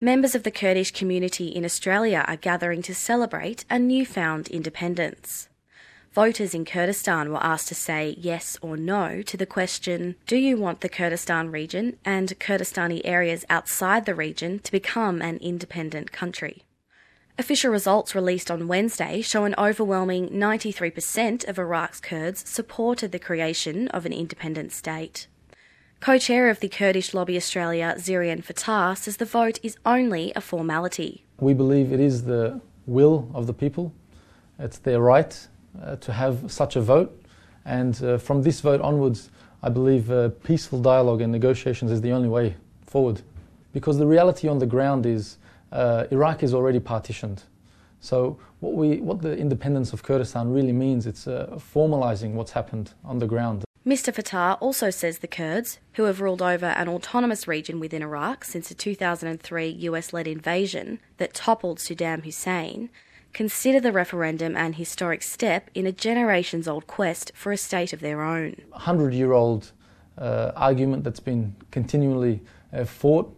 Members of the Kurdish community in Australia are gathering to celebrate a newfound independence. Voters in Kurdistan were asked to say yes or no to the question, do you want the Kurdistan region and Kurdistani areas outside the region to become an independent country? Official results released on Wednesday show an overwhelming 93% of Iraq's Kurds supported the creation of an independent state. Co-chair of the Kurdish Lobby Australia, Zirian Fatah, says the vote is only a formality. We believe it is the will of the people. It's their right to have such a vote, and from this vote onwards I believe peaceful dialogue and negotiations is the only way forward, because the reality on the ground is Iraq is already partitioned. So what the independence of Kurdistan really means, it's formalising what's happened on the ground. Mr Fatah also says the Kurds, who have ruled over an autonomous region within Iraq since the 2003 US-led invasion that toppled Saddam Hussein, consider the referendum an historic step in a generations-old quest for a state of their own. 100-year-old argument that's been continually fought.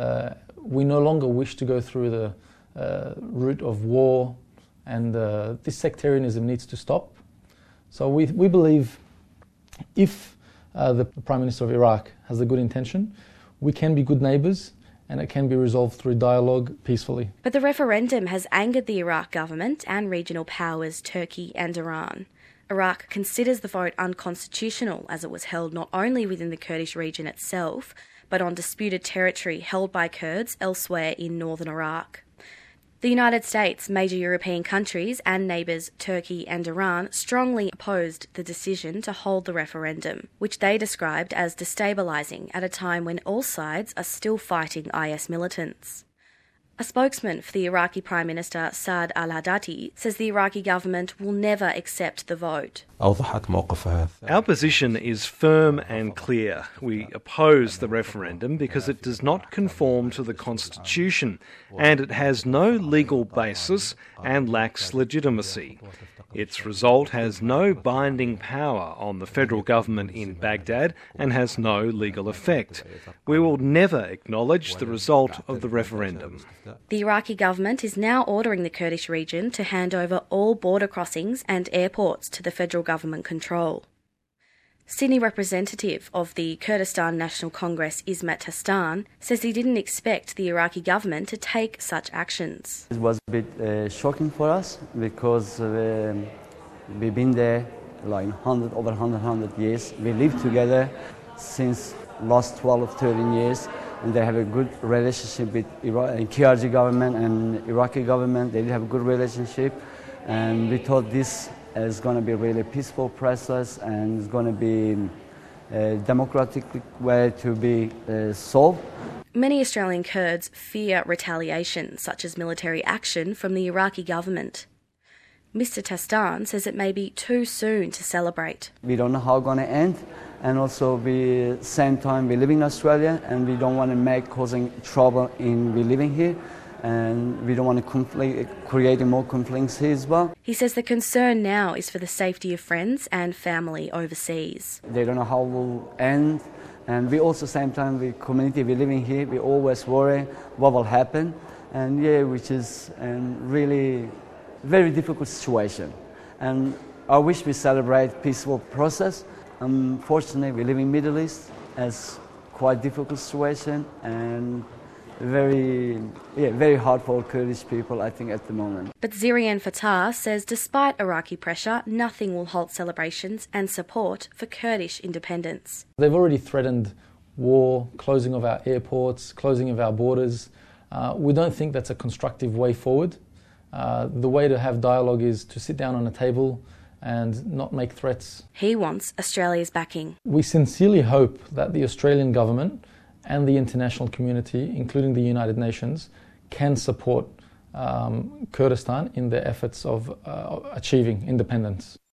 We no longer wish to go through the route of war, and this sectarianism needs to stop. So we believe if the Prime Minister of Iraq has a good intention, we can be good neighbours, and it can be resolved through dialogue peacefully. But the referendum has angered the Iraq government and regional powers Turkey and Iran. Iraq considers the vote unconstitutional as it was held not only within the Kurdish region itself, but on disputed territory held by Kurds elsewhere in northern Iraq. The United States, major European countries and neighbours Turkey and Iran strongly opposed the decision to hold the referendum, which they described as destabilising at a time when all sides are still fighting IS militants. A spokesman for the Iraqi Prime Minister Saad al-Hadati says the Iraqi government will never accept the vote. Our position is firm and clear. We oppose the referendum because it does not conform to the Constitution and it has no legal basis and lacks legitimacy. Its result has no binding power on the federal government in Baghdad and has no legal effect. We will never acknowledge the result of the referendum. The Iraqi government is now ordering the Kurdish region to hand over all border crossings and airports to the federal government control. Sydney representative of the Kurdistan National Congress, Ismet Tastan, says he didn't expect the Iraqi government to take such actions. It was a bit shocking for us because we've been there like over 100 years. We lived together since last 12, 13 years, and they have a good relationship with KRG government and Iraqi government. They have a good relationship, and we thought this is going to be a really peaceful process and it's going to be a democratic way to be solved. Many Australian Kurds fear retaliation, such as military action from the Iraqi government. Mr Tastan says it may be too soon to celebrate. We don't know how it's going to end, and also same time we live in Australia and we don't want to causing trouble in we living here. And we don't want to create more conflicts here as well. He says the concern now is for the safety of friends and family overseas. They don't know how it will end, and we also same time the community we living here, we always worry what will happen, and which is a really very difficult situation. And I wish we celebrate peaceful process. Unfortunately, we live in Middle East as quite difficult situation and very hard for Kurdish people, I think, at the moment. But Zirian Fatah says despite Iraqi pressure, nothing will halt celebrations and support for Kurdish independence. They've already threatened war, closing of our airports, closing of our borders. We don't think that's a constructive way forward. The way to have dialogue is to sit down on a table and not make threats. He wants Australia's backing. We sincerely hope that the Australian government and the international community, including the United Nations, can support Kurdistan in their efforts of achieving independence.